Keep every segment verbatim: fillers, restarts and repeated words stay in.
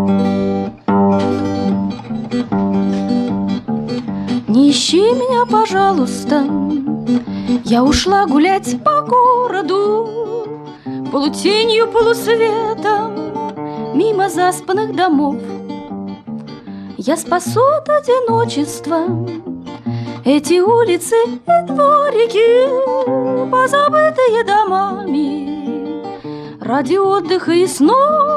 Не ищи меня, пожалуйста, я ушла гулять по городу, полутенью, полусветом, мимо заспанных домов. Я спасу от одиночества эти улицы и дворики, позабытые домами, ради отдыха и снов,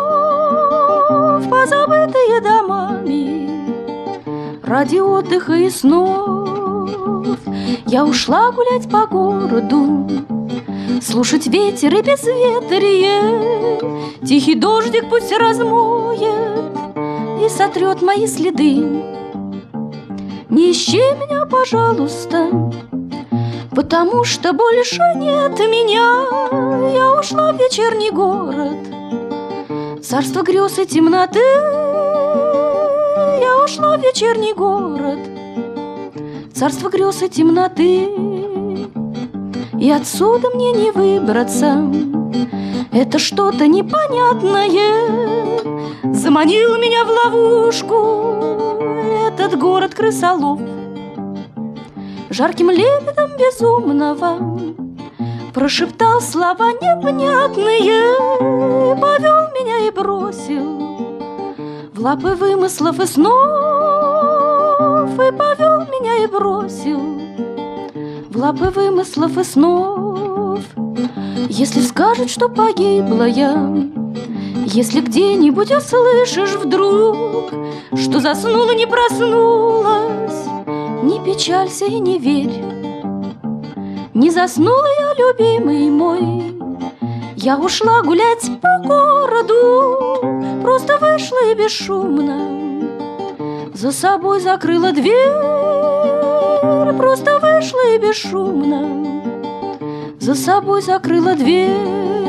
позабытые домами, ради отдыха и снов. Я ушла гулять по городу, слушать ветер и безветрие, тихий дождик пусть размоет и сотрет мои следы. Не ищи меня, пожалуйста, потому что больше нет меня. Я ушла в вечерний город, царство грез и темноты. Я ушла в вечерний город, царство грез и темноты. И отсюда мне не выбраться, это что-то непонятное заманил меня в ловушку этот город крысолов. Жарким лепетом безумного прошептал слова непонятные, повел меня и бросил в лапы вымыслов и снов, и повел меня и бросил в лапы вымыслов и снов. Если скажут, что погибла я, если где-нибудь услышишь вдруг, что заснула, не проснулась, не печалься и не верь. Не заснула я, любимый мой, я ушла гулять по городу, просто вышла и бесшумно за собой закрыла дверь, просто вышла и бесшумно за собой закрыла дверь.